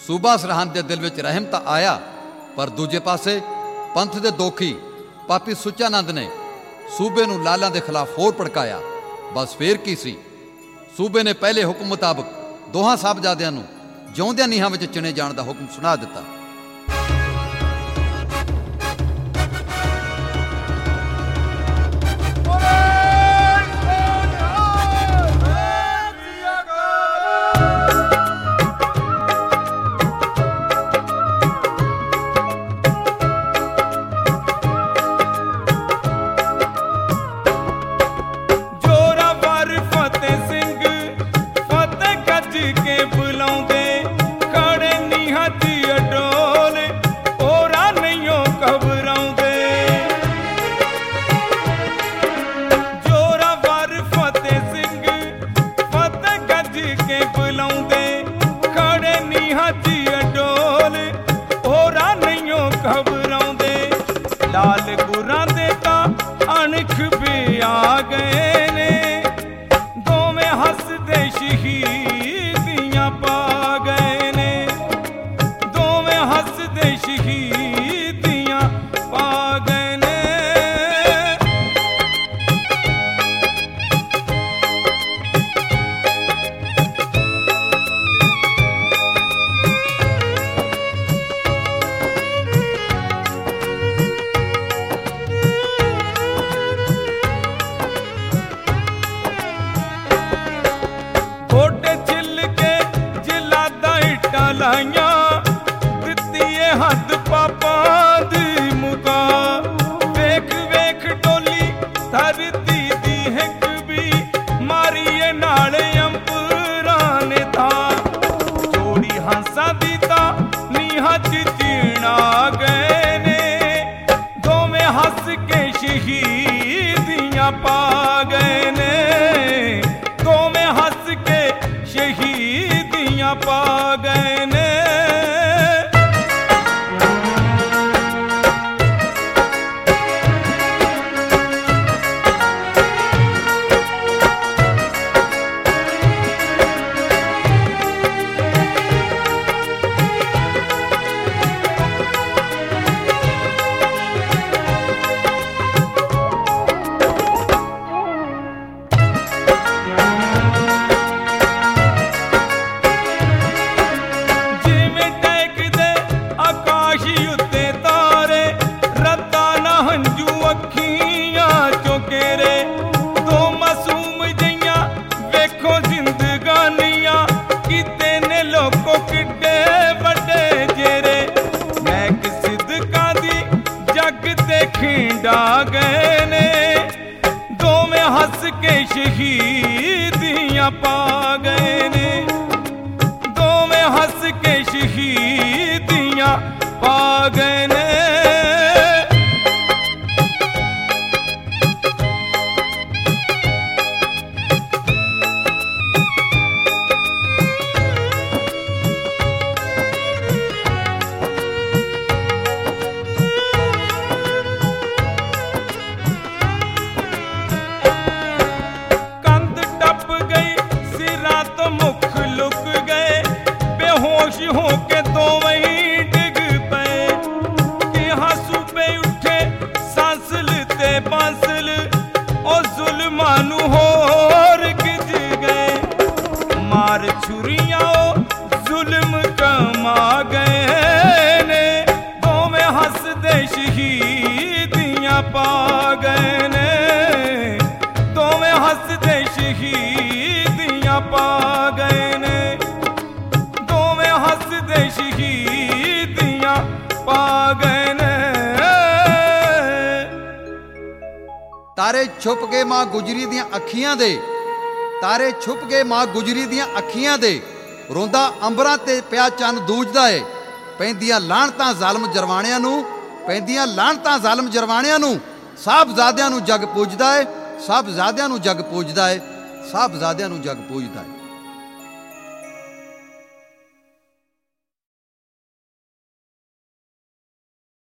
सूबा सरहंद के दिल में रहम तो आया, पर दूजे पासे पंथ के दोखी पापी सुच्चानंद ने सूबे नूं लालां के खिलाफ होर भड़काया। बस फेर की सी, सूबे ने पहले हुक्म मुताबक दोहां साहबजादियां नूं जिउंदियां नीहां विच चिणे जाण दा हुक्म सुना दिता। तारे छुप गए मां गुजरी दियां अखियां दे, तारे छुप गए मां गुजरी दियां अखियां दे, रोंदा अंबरां ते पिया चंद दूजदा है। पैंदियां लाणतां ज़ालम जरवाणियां नूं, पैंदियां लाणतां ज़ालम जरवाणियां नूं, साहबजादियां नूं जग पूजदा है, साहबजादियां नूं जग पूजदा है, साहबजादियां नूं जग पूजदा है।